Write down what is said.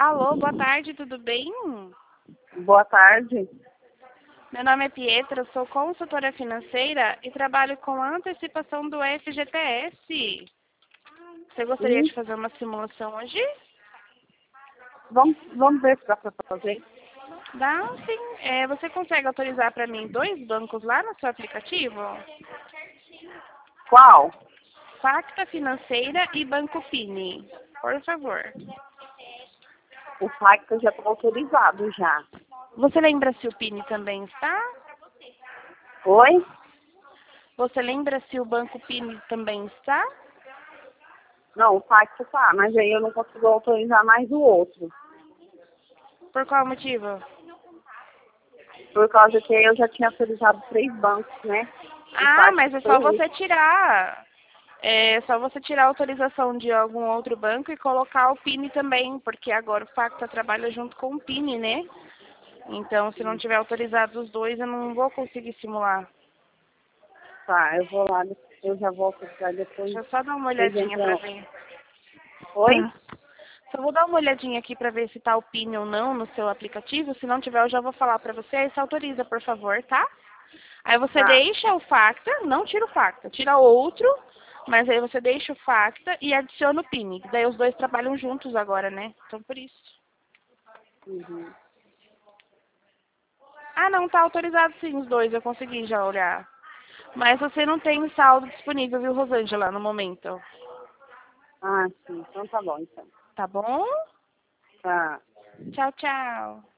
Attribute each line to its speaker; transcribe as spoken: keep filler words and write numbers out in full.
Speaker 1: Alô, boa tarde, tudo bem?
Speaker 2: Boa tarde.
Speaker 1: Meu nome é Pietra, sou consultora financeira e trabalho com a antecipação do F G T S. Você gostaria
Speaker 2: Sim.
Speaker 1: de fazer uma simulação hoje?
Speaker 2: Vamos, vamos ver se dá para fazer.
Speaker 1: Dá, sim. É, você consegue autorizar para mim dois bancos lá no seu aplicativo?
Speaker 2: Qual?
Speaker 1: Facta Financeira e Banco Pini, por favor.
Speaker 2: O Facta já está autorizado já.
Speaker 1: Você lembra se o Pini também está?
Speaker 2: Oi?
Speaker 1: Você lembra se o Banco Pini também está?
Speaker 2: Não, o Facta tá, mas aí eu não consigo autorizar mais o outro.
Speaker 1: Por qual motivo?
Speaker 2: Por causa que eu já tinha autorizado três bancos, né? O
Speaker 1: Ah,
Speaker 2: Facta
Speaker 1: mas é
Speaker 2: foi
Speaker 1: só
Speaker 2: o
Speaker 1: você
Speaker 2: último.
Speaker 1: tirar. É só você tirar a autorização de algum outro banco e colocar o Pini também, porque agora o Facta trabalha junto com o Pini, né? Então, se não tiver autorizado os dois, eu não vou conseguir simular.
Speaker 2: Tá, eu vou lá, eu já vou autorizar depois.
Speaker 1: Deixa eu só dar uma
Speaker 2: Vocês
Speaker 1: olhadinha pra
Speaker 2: entram.
Speaker 1: ver.
Speaker 2: Oi?
Speaker 1: Tá. Só vou dar uma olhadinha aqui pra ver se tá o Pini ou não no seu aplicativo. Se não tiver, eu já vou falar pra você. Aí você autoriza, por favor, tá? Aí você
Speaker 2: Tá.
Speaker 1: deixa o Facta, não tira o Facta, tira outro, mas aí você deixa o Facta e adiciona o Pini. Daí os dois trabalham juntos agora, né? Então por isso.
Speaker 2: Uhum.
Speaker 1: Ah, não, tá autorizado sim os dois, eu consegui já olhar. Mas você não tem saldo disponível, viu, Rosângela, no momento.
Speaker 2: Ah, sim. Então tá bom, então.
Speaker 1: Tá bom?
Speaker 2: Tá.
Speaker 1: Tchau, tchau.